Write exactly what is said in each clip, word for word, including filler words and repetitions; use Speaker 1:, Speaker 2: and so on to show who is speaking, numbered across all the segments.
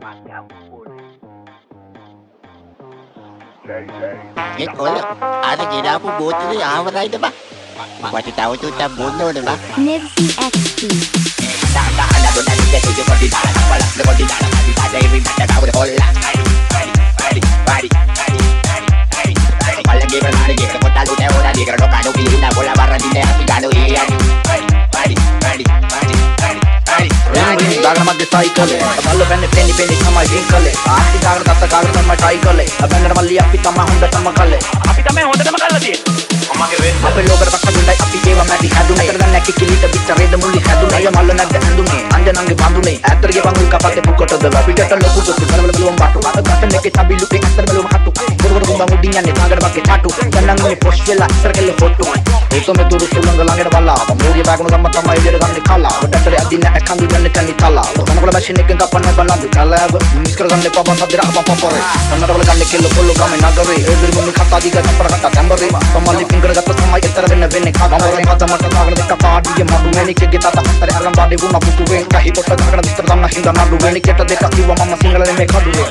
Speaker 1: Eh, oleh ada kira apa botol ni awak dah itu bah. Waktu tahu tu tak bodoh dah bah.
Speaker 2: Nipsey X P.
Speaker 1: Tak tak ada tu nanti dia tujuh kau di dalam kepala, kau di dalam hati ada yang ada tahu dah olah. Bari, bari, bari, bari, bari. Kalau lagi berlari kita kau tahu dah orang dia kalau kau pilih nak bola barang dia api kau iya. Bari, bari, bari, bari, bari.
Speaker 3: दागड़ मध्य साइकल अबल पेन पेनी पेनी समय ड्रिंकल आती दागड़ दत्त कागड़ तम टाइकल अबंगड़ मल्ली अपि तम हुंड तम कल्ले अपि तमे हुंड तम कल्लदी अम्मा के वेन අපේ ලෝකර පක්ක දුන්නයි අපි ඒව මැටි හැදුනේ අතර දැන් නැකි කිලිට විතරේද මුලි හැදුනේ අය මල්ල නැද්ද ඇඳුනේ අංජනන්ගේ බඳුනේ ඇතරගේ පංගුල් කපත්තේ පුකටද පිටට ලොකු දුක් බලවල බලුම් බටු අත ගන්න එකේ තබිලු පෙක් අතර බලුම් හටු ගොරගොර ගුම්බන් උඩින් යන්නේ දාගड़ බක්කේ ටටු ගන්නන්නේ පොෂ් වෙලා ඉස්සර කෙල්ල ෆොටු ඒතො මේ දුරු සුලංග ළඟට බල්ලා මෝගේ බෑගුණ ගම්ම තමයි ඉදිරියට ගන්නේ කල්ලා ඔඩටට අදින්න ඇකන්දු යන්නේ තනි තලා තනකොළ මැෂින් එකෙන් කපන්න බලන්න කලාව මිස් කරගන්නේ පපන් සද්දර අප පපරේ කන්නඩ වල ගන්නේ කෙල්ල කොල්ල ගමේ නගරේ ඒදිරි මුනි කතා දිග කපර කතා තැඹරේ තමලි පිංගර ගත්ත තමයි එතර වෙන්න වෙන්නේ කගමරේ මතමට දාගන දෙක පාඩිය මඩු වෙනිකගේ තාත හතර අරන් බාඩි වුණා පුතු වෙන් කහි පොට දාගන විස්තර දන්න හින්දා නඩු වෙනිකට දෙක කිව්ව මම සිංහලෙන් මේ කඩුවේ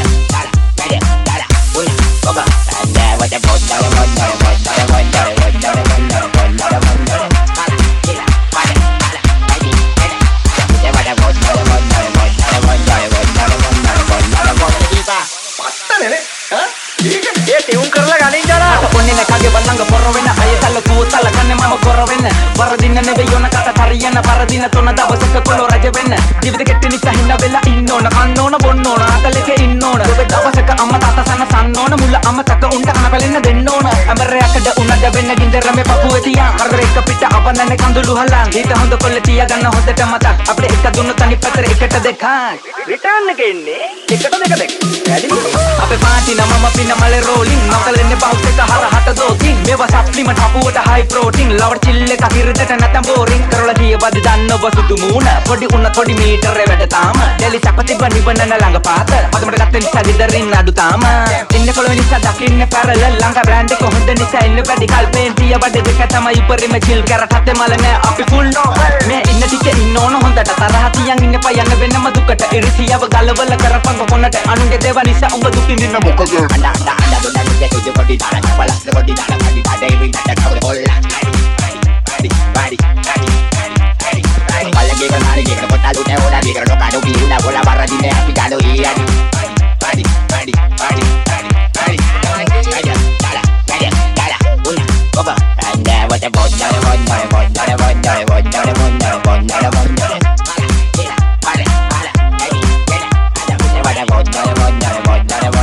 Speaker 3: Paradina ne beyona kata tariyana paradina tona dawasaka kolo raja wenna jivitha ketti nisa hinna vela innona kannona bonnona akaleke innona obe dawasaka amma tata sana sannona mulla amma taka unta kana pelenna dennona amare akada unada wenna gindera me papuwe tiya margare ekka pitta apanne kandulu halan hita honda kolle tiya ganna hondata mata apde ekka dunnu tani patere ekata dekha return එක එන්නේ එකට දෙක දෙක වැඩි අපේ party නමම පින්න මලේ rolling නවතලන්නේ බවුස් එක හරහට දෝතින් මේවා සප්ලිමන්ට් හපුවට high protein ලවර් chill එක හිරදට නැතම් boring කරලා ගියවද දන්නව සුදු මූණ පොඩි උන්න පොඩි මීටරේ වැඩ තාම දෙලි සපති බනි බනන ළඟ පාත අදමඩ ගත්ත නිසා දිදරින් අඩු තාම ඉන්න කොළ නිසා දකින්න පැරලල් ළඟ බ්‍රෑන්ඩ් එක හොඳ නිසා ඉන්න වැඩි කල්පෙන් තිය බඩ දෙක තමයි උපරිම chill කරටත් මල නෑ අපි full මේ ඉන්න ටික ඉන්න ඕන හොඳට තරහ තියන් ඉන්න පයන්න වෙනම දුකට ඉරිසියව ගලවල කරපන් කොන්නට අනුන්ගේ දේව නිසා උඹ දුකින් ඉන්න මොකද අඬ අඬ අඬ දුන්න දුක තුජ පොඩි දාන කපලා පොඩි දාන පොඩි දාඩේ වින් කට කවර කොල්ලා bari bari bari bari bari palagi kan hari kita botalu ne ora di karo kado biuna bola barra di ne api kado iya bari bari bari bari bari kaya kala kaya kala una baba anda wata bonna bonna bonna bonna bonna bonna bonna bonna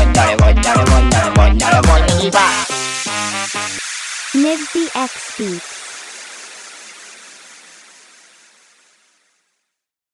Speaker 2: Nipsey X P.